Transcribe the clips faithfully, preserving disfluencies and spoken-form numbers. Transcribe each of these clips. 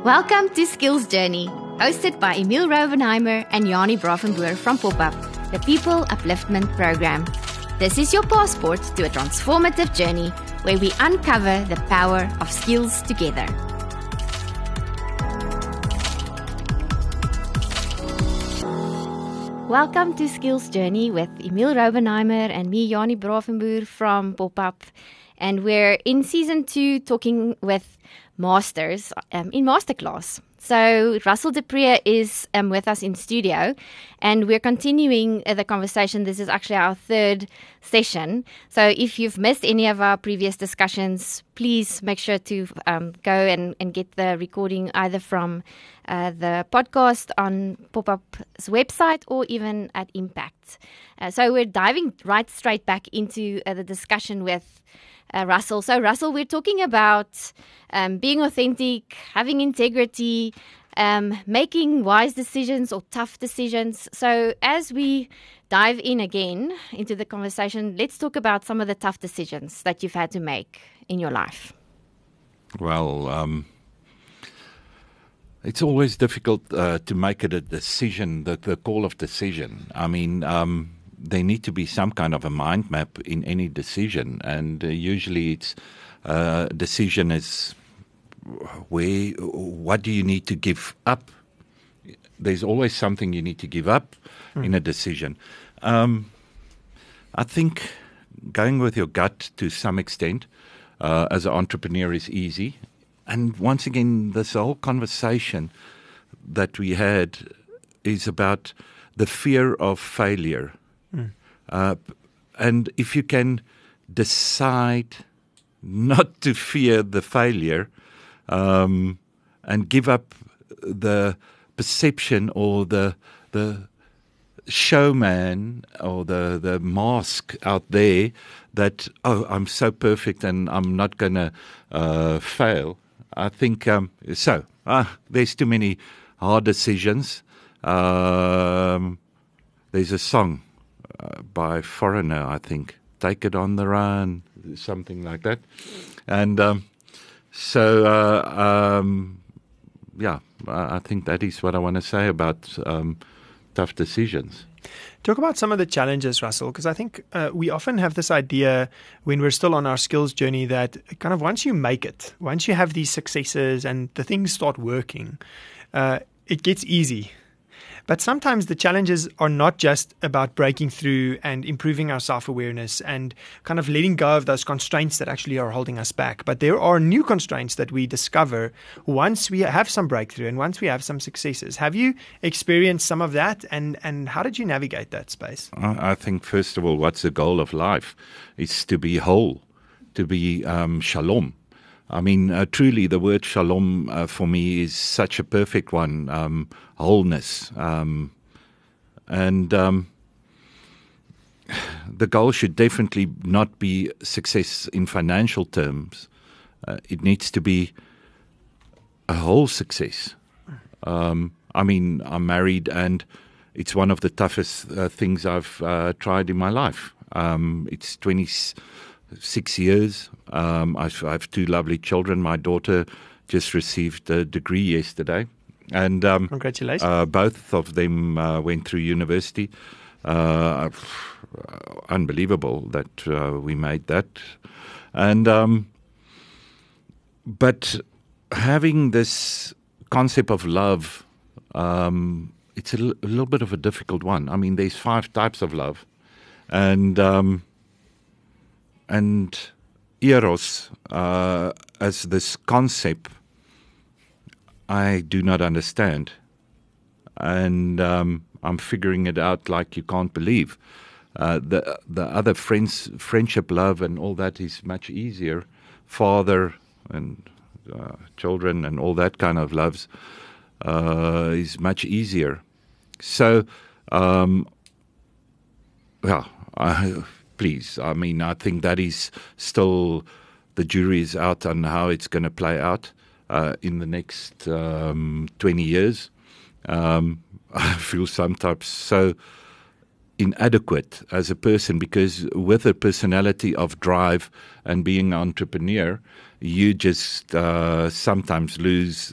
Welcome to Skills Journey, hosted by Emil Rovenheimer and Jani Bravenboer from Pop-Up, the People Upliftment Program. This is your passport to a transformative journey where we uncover the power of skills together. Welcome to Skills Journey with Emil Rovenheimer and me, Jani Bravenboer from Pop-Up. And we're in season two talking with masters um, in masterclass. So Russell de Pre is um, with us in studio, and we're continuing uh, the conversation. This is actually our third session. So if you've missed any of our previous discussions, please make sure to um, go and, and get the recording either from uh, the podcast on Pop-Up's website or even at Impact. Uh, so we're diving right straight back into uh, the discussion with Uh, Russell. So, Russell, we're talking about um, being authentic, having integrity, um, making wise decisions or tough decisions. So, as we dive in again into the conversation, let's talk about some of the tough decisions that you've had to make in your life. Well, um, it's always difficult uh, to make it a decision, the, the call of decision. I mean, um, there need to be some kind of a mind map in any decision, and uh, usually it's uh, decision is where, what do you need to give up? There's always something you need to give up mm. in a decision. Um, I think going with your gut to some extent uh, as an entrepreneur is easy. And once again, this whole conversation that we had is about the fear of failure. Mm. Uh, and if you can decide not to fear the failure um, and give up the perception or the the showman or the, the mask out there that, oh, I'm so perfect and I'm not going to uh, fail. I think, um, so, uh, there's too many hard decisions. Um, there's a song Uh, by Foreigner, I think, Take It on the Run, something like that. And um, so, uh, um, yeah, I think that is what I want to say about um, tough decisions. Talk about some of the challenges, Russell, because I think uh, we often have this idea when we're still on our skills journey that kind of once you make it, once you have these successes and the things start working, uh, it gets easy. But sometimes the challenges are not just about breaking through and improving our self-awareness and kind of letting go of those constraints that actually are holding us back. But there are new constraints that we discover once we have some breakthrough and once we have some successes. Have you experienced some of that, and, and how did you navigate that space? I think, first of all, what's the goal of life? It's to be whole, to be um, shalom. I mean, uh, truly, the word shalom uh, for me is such a perfect one, um, wholeness. Um, and um, the goal should definitely not be success in financial terms. Uh, it needs to be a whole success. Um, I mean, I'm married, and it's one of the toughest uh, things I've uh, tried in my life. Um, it's twenty-six years. Um, I've, I have two lovely children. My daughter just received a degree yesterday. And um, Congratulations. Uh, both of them uh, went through university. Uh, unbelievable that uh, we made that. And um, but having this concept of love, um, it's a, l- a little bit of a difficult one. I mean, there's five types of love. And... Um, And eros, uh, as this concept, I do not understand. And um, I'm figuring it out like you can't believe. Uh, the the other friends, friendship, love, and all that is much easier. Father and uh, children and all that kind of loves uh, is much easier. So, um, yeah, I... Please, I mean, I think that is still, the jury is out on how it's going to play out uh, in the next um, twenty years. Um, I feel sometimes so inadequate as a person because with a personality of drive and being an entrepreneur, you just uh, sometimes lose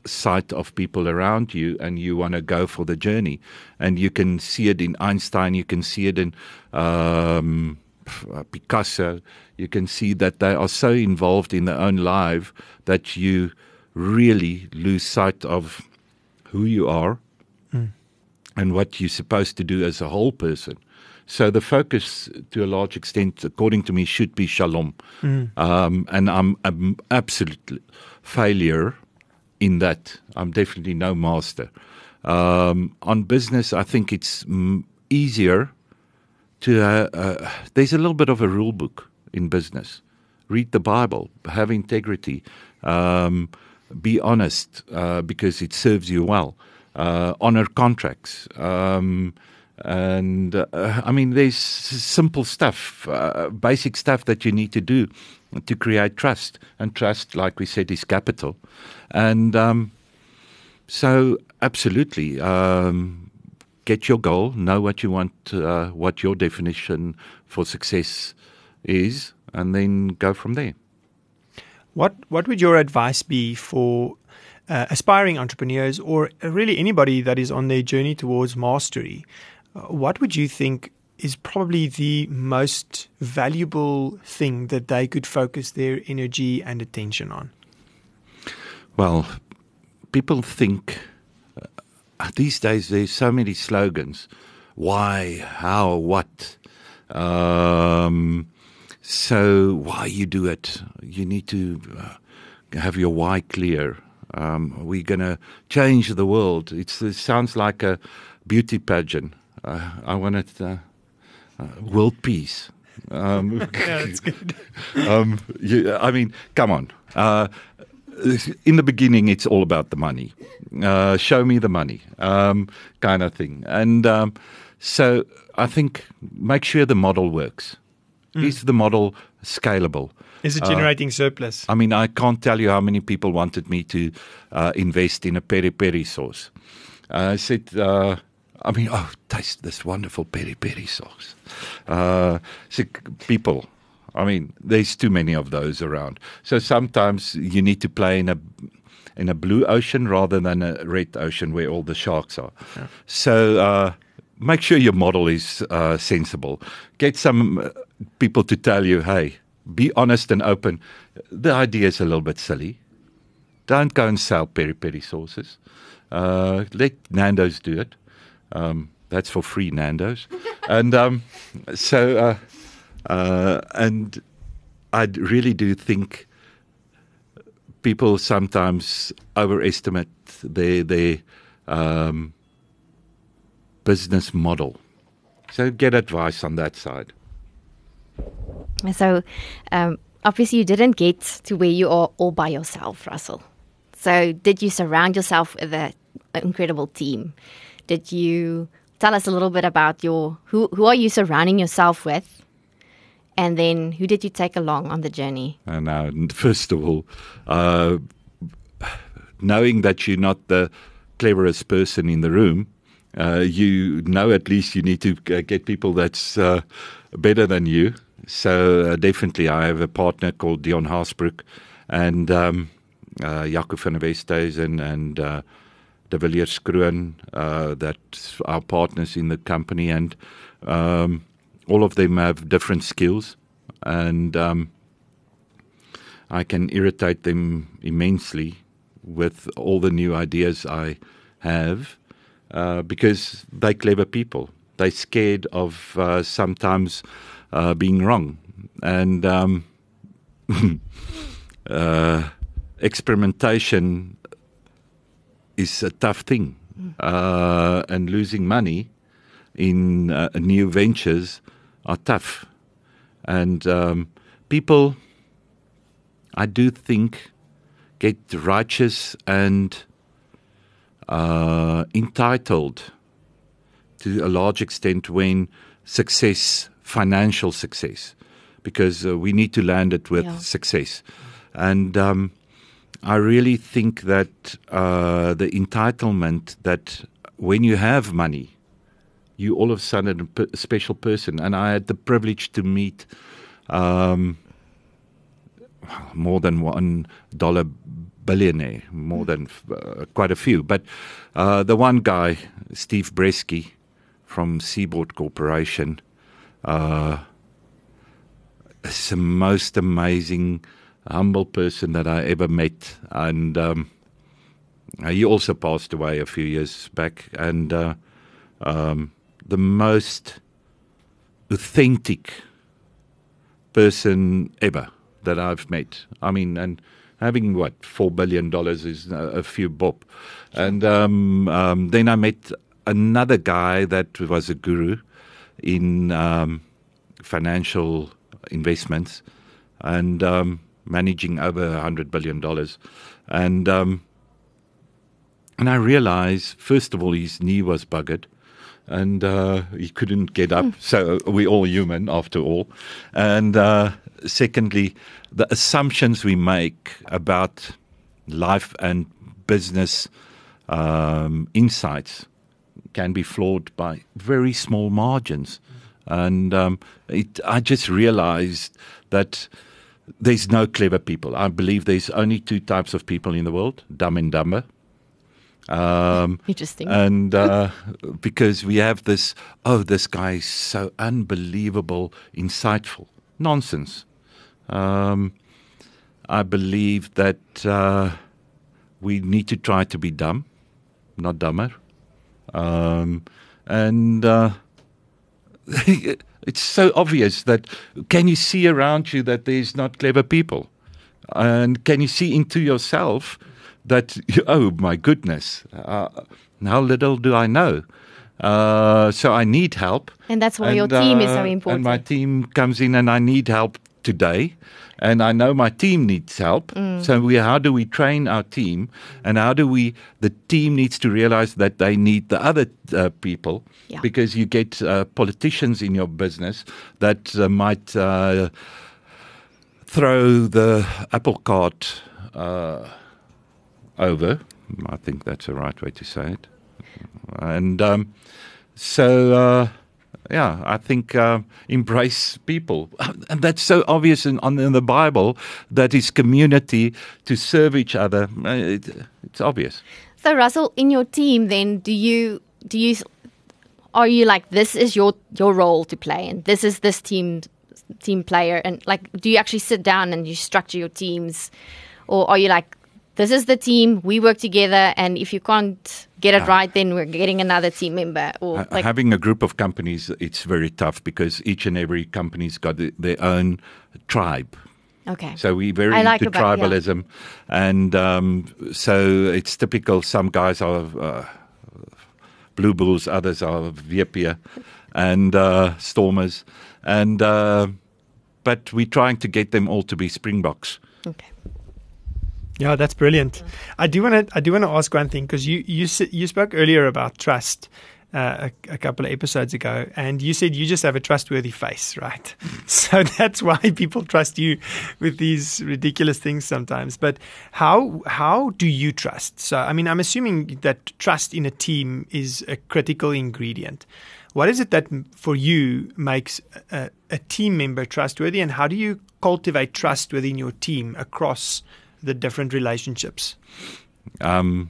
sight of people around you, and you want to go for the journey. And you can see it in Einstein, you can see it in um, Picasso, you can see that they are so involved in their own life that you really lose sight of who you are mm. and what you're supposed to do as a whole person. So the focus, to a large extent, according to me, should be shalom. Mm. Um, and I'm an absolute failure in that. I'm definitely no master. Um, on business, I think it's mm, easier to, uh, uh, there's a little bit of a rule book in business. Read the Bible, have integrity, um, be honest uh, because it serves you well, uh, honor contracts. Um, and uh, I mean, there's simple stuff, uh, basic stuff that you need to do to create trust. And trust, like we said, is capital. And um, so, absolutely, um, get your goal, know what you want, uh, what your definition for success is, and then go from there. What What would your advice be for uh, aspiring entrepreneurs, or really anybody that is on their journey towards mastery? Uh, what would you think is probably the most valuable thing that they could focus their energy and attention on? Well, people think uh, these days there's so many slogans. Why, how, what? Um, so why you do it? You need to uh, have your why clear. Um, we're going to change the world. It's, it sounds like a beauty pageant. Uh, I want it uh, uh, world peace. Um, yeah, that's good. um, you, I mean, come on. Uh, in the beginning, it's all about the money. Uh, show me the money, um, kind of thing. And um, so I think make sure the model works. Mm. Is the model scalable? Is it generating uh, surplus? I mean, I can't tell you how many people wanted me to uh, invest in a peri-peri sauce. Uh, I said, uh, I mean, oh, taste this wonderful peri-peri sauce. Uh, so people... I mean, there's too many of those around. So sometimes you need to play in a in a blue ocean rather than a red ocean where all the sharks are. Yeah. So uh, make sure your model is uh, sensible. Get some people to tell you, hey, be honest and open. The idea is a little bit silly. Don't go and sell peri-peri sauces. Uh, let Nando's do it. Um, that's for free, Nando's. and um, so... Uh, Uh, and I really do think people sometimes overestimate their their um, business model. So get advice on that side. So um, obviously you didn't get to where you are all by yourself, Russell. So did you surround yourself with a, an incredible team? Did you tell us a little bit about your who who are you surrounding yourself with? And then who did you take along on the journey? And uh, first of all, uh, knowing that you're not the cleverest person in the room, uh, you know at least you need to uh, get people that's uh, better than you. So uh, definitely I have a partner called Dion Haasbroek and um, uh, Jaco van der Westhuizen and uh, De Villiers Kroon, uh, that's our partners in the company. And um, all of them have different skills, and um, I can irritate them immensely with all the new ideas I have uh, because they're clever people. They're scared of uh, sometimes uh, being wrong. And um, uh, experimentation is a tough thing. Uh, and losing money in uh, new ventures are tough. And um, people, I do think, get righteous and uh, entitled to a large extent when success, financial success, because uh, we need to land it with yeah. success. And um, I really think that uh, the entitlement that when you have money, you all of a sudden a special person. And I had the privilege to meet um, more than one dollar billionaire, more than uh, quite a few. But uh, the one guy, Steve Bresky from Seaboard Corporation, uh, is the most amazing, humble person that I ever met. And um, he also passed away a few years back. And uh, um, the most authentic person ever that I've met. I mean, and having what four billion dollars is a, a few bob. And um, um, then I met another guy that was a guru in um, financial investments and um, managing over a hundred billion dollars. And um, and I realized, first of all, his knee was buggered. And uh, he couldn't get up. Mm. So we're all human, after all. And uh, secondly, the assumptions we make about life and business um, insights can be flawed by very small margins. Mm. And um, it, I just realized that there's no clever people. I believe there's only two types of people in the world, dumb and dumber. Um, Interesting. And uh, because we have this, oh, this guy is so unbelievable, insightful. Nonsense. Um, I believe that uh, we need to try to be dumb, not dumber. Um, and uh, it's so obvious that, can you see around you that there's not clever people? And can you see into yourself that, oh my goodness, uh, how little do I know? Uh, so I need help. And that's why and, your team uh, is so important. And my team comes in and I need help today. And I know my team needs help. Mm. So we, how do we train our team? And how do we, the team needs to realize that they need the other uh, people. Yeah. Because you get uh, politicians in your business that uh, might uh, throw the apple cart uh over. I think that's the right way to say it. And um, so, uh, yeah, I think uh, embrace people. And that's so obvious in, in the Bible, that is community to serve each other. It, it's obvious. So, Russell, in your team then, do you, do you, are you like, this is your, your role to play and this is this team, team player? And like, do you actually sit down and you structure your teams? Or are you like, this is the team, we work together, and if you can't get it uh, right, then we're getting another team member? Or uh, like having a group of companies, it's very tough because each and every company's got the, their own tribe. Okay. So we're very I like into about, tribalism. Yeah. And um, so it's typical. Some guys are uh, Blue Bulls, others are Viepia and uh, Stormers. And uh, but we're trying to get them all to be Springboks. Okay. Yeah, that's brilliant. I do want to. I do want to ask one thing, because you you you spoke earlier about trust uh, a, a couple of episodes ago, and you said you just have a trustworthy face, right? So that's why people trust you with these ridiculous things sometimes. But how how do you trust? So I mean, I'm assuming that trust in a team is a critical ingredient. What is it that for you makes a, a team member trustworthy, and how do you cultivate trust within your team across the different relationships? Um,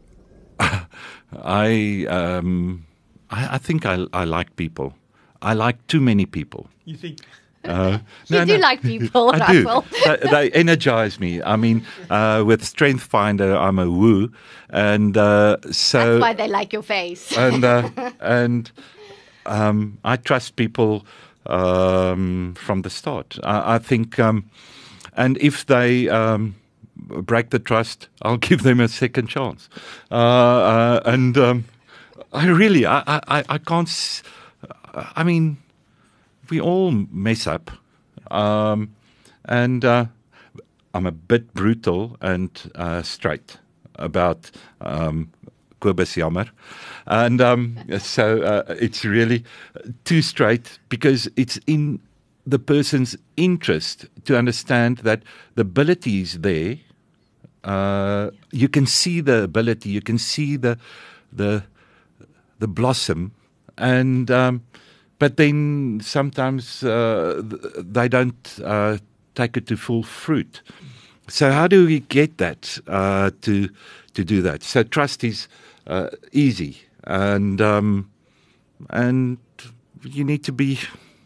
I, um, I I think I I like people. I like too many people. You think? Uh, you no, do no. like people, I do. they, they energize me. I mean, uh, with Strength Finder, I'm a woo, and uh, so that's why they like your face. and uh, and um, I trust people um, from the start. I, I think, um, and if they um, break the trust, I'll give them a second chance. Uh, uh, and um, I really, I, I, I can't. S- I mean, we all mess up, um, and uh, I'm a bit brutal and uh, straight about um, Kobus Jammer, and um, so uh, it's really too straight, because it's in the person's interest to understand that the ability is there. Uh, you can see the ability, you can see the the the blossom, and um, but then sometimes uh, they don't uh, take it to full fruit. So how do we get that uh, to to do that? So trust is uh, easy, and um, and you need to be.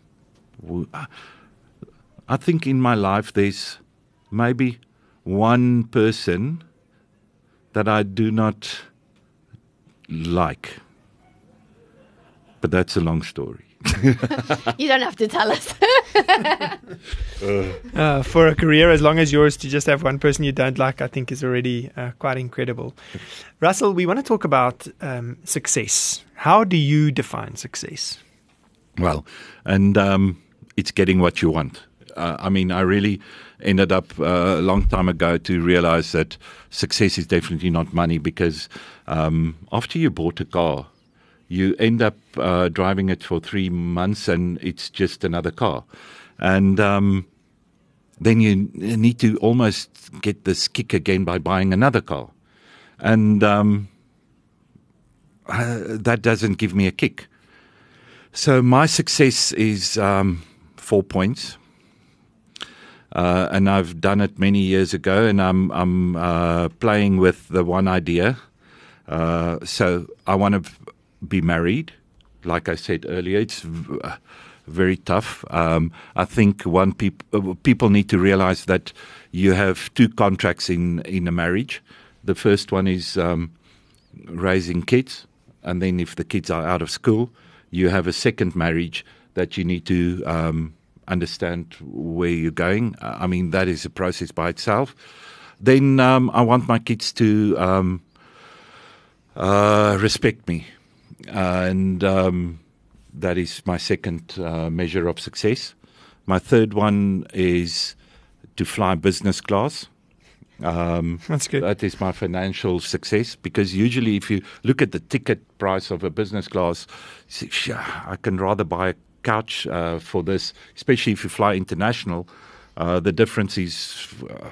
I think in my life there's maybe one person that I do not like, but that's a long story. You don't have to tell us. uh, for a career as long as yours, to just have one person you don't like, I think is already uh, quite incredible. Russell, we want to talk about um, success. How do you define success? Well, and um, it's getting what you want. Uh, I mean, I really ended up uh, a long time ago to realize that success is definitely not money, because um, after you bought a car, you end up uh, driving it for three months and it's just another car. And um, then you need to almost get this kick again by buying another car. And um, uh, that doesn't give me a kick. So my success is um, four points. Uh, and I've done it many years ago, and I'm, I'm uh, playing with the one idea. Uh, so I want to be married. Like I said earlier, it's v- very tough. Um, I think one peop- uh, people need to realize that you have two contracts in, in a marriage. The first one is um, raising kids, and then if the kids are out of school, you have a second marriage that you need to um, understand where you're going. I mean, that is a process by itself. Then um, I want my kids to um, uh, respect me. Uh, and um, that is my second uh, measure of success. My third one is to fly business class. Um, That's good. That is my financial success, because usually if you look at the ticket price of a business class, you say, I can rather buy a couch uh, for this, especially if you fly international. Uh, the difference is uh,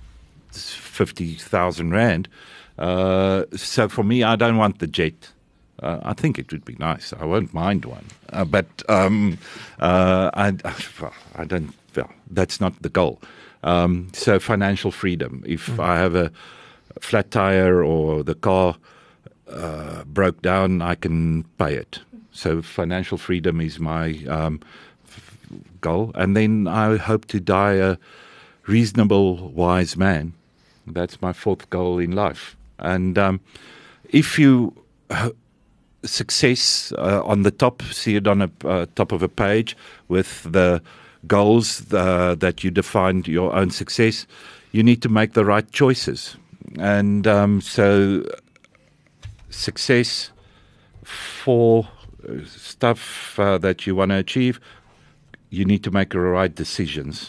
fifty thousand rand. Uh, so for me, I don't want the jet. Uh, I think it would be nice. I won't mind one. Uh, but um, uh, I, I don't, well, that's not the goal. Um, so financial freedom. If mm. I have a flat tire or the car uh, broke down, I can pay it. So financial freedom is my um, f- goal. And then I hope to die a reasonable, wise man. That's my fourth goal in life. And um, if you... Uh, success uh, on the top, see it on a uh, top of a page with the goals uh, that you defined your own success, you need to make the right choices. And um, so success for stuff uh, that you want to achieve, you need to make the right decisions.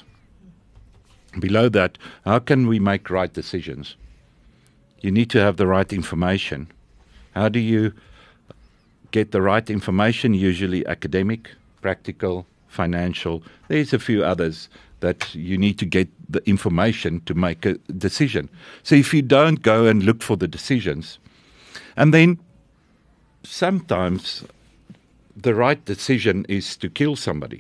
Below that, how can we make right decisions? You need to have the right information. How do you get the right information? Usually academic, practical, financial. There's a few others that you need to get the information to make a decision. So if you don't go and look for the decisions, and then sometimes the right decision is to kill somebody.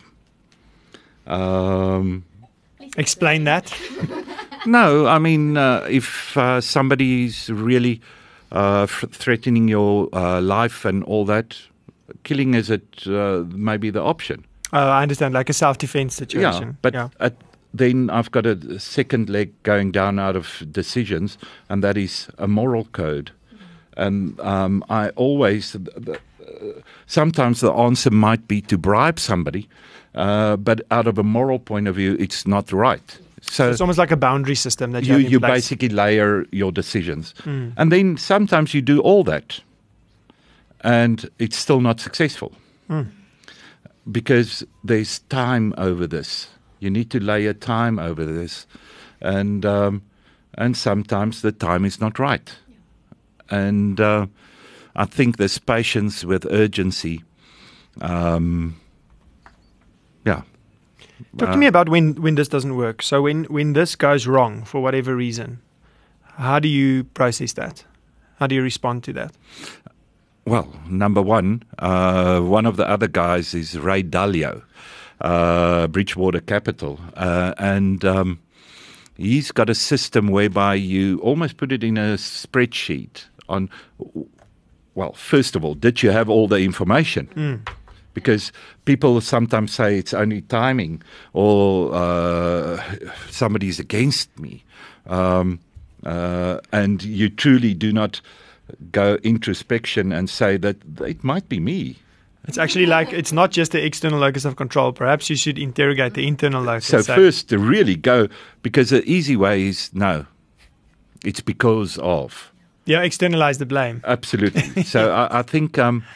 Um, Explain that. no, I mean, uh, if uh, somebody's really Uh, f- threatening your uh, life and all that, killing is it uh, maybe the option. Uh, I understand, like a self-defense situation. Yeah, but yeah. At, then I've got a second leg going down out of decisions, and that is a moral code. Mm-hmm. And um, I always, the, the, uh, sometimes the answer might be to bribe somebody, uh, but out of a moral point of view, it's not right. So it's almost like a boundary system that you you, have in you place. basically layer your decisions. Mm. And then sometimes you do all that and it's still not successful mm. because there's time over this. You need to layer time over this. And um, and sometimes the time is not right. Yeah. And uh, I think there's patience with urgency. Um, yeah. Talk to me about when, when this doesn't work. So when, when this goes wrong for whatever reason, how do you process that? How do you respond to that? Well, number one, uh, one of the other guys is Ray Dalio, uh, Bridgewater Capital. Uh, and um, he's got a system whereby you almost put it in a spreadsheet on, well, first of all, did you have all the information? Mm. Because people sometimes say it's only timing or uh, somebody's against me. Um, uh, and you truly do not go introspection and say that it might be me. It's actually like, it's not just the external locus of control. Perhaps you should interrogate the internal locus. So first to really go, because the easy way is no, it's because of. Yeah, externalize the blame. Absolutely. So I, I think um,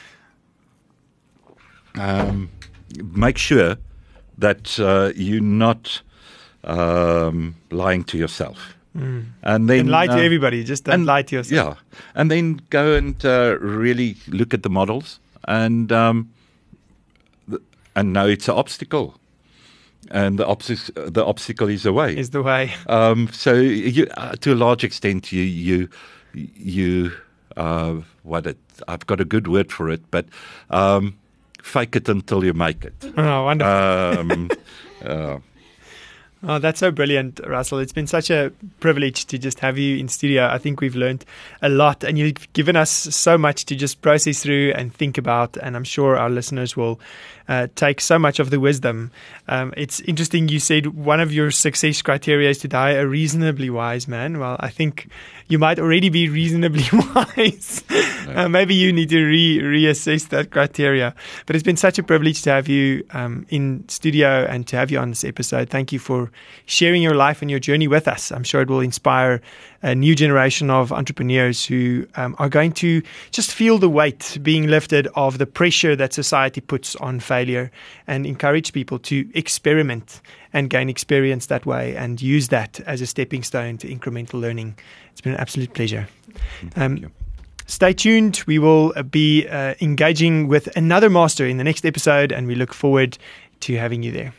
um, make sure that uh, you're not um, lying to yourself. Mm. And then and lie uh, to everybody, just don't and, lie to yourself. Yeah, and then go and uh, really look at the models and um, th- and know it's an obstacle, and the, obs- the obstacle is the way. Is the way. Um, so you, uh, to a large extent, you you you uh, what it, I've got a good word for it, but um, fake it until you make it. Oh, wonderful. Um, uh, Oh, that's so brilliant, Russell. It's been such a privilege to just have you in studio. I think we've learned a lot, and you've given us so much to just process through and think about, and I'm sure our listeners will uh, take so much of the wisdom. Um, it's interesting, you said one of your success criteria is to die a reasonably wise man. Well, I think you might already be reasonably wise. Uh, maybe you need to re- reassess that criteria. But it's been such a privilege to have you um, in studio and to have you on this episode. Thank you for sharing your life and your journey with us. I'm sure it will inspire a new generation of entrepreneurs who um, are going to just feel the weight being lifted of the pressure that society puts on failure, and encourage people to experiment and gain experience that way and use that as a stepping stone to incremental learning. It's been an absolute pleasure. Um, Stay tuned. We will be uh, engaging with another master in the next episode, and we look forward to having you there.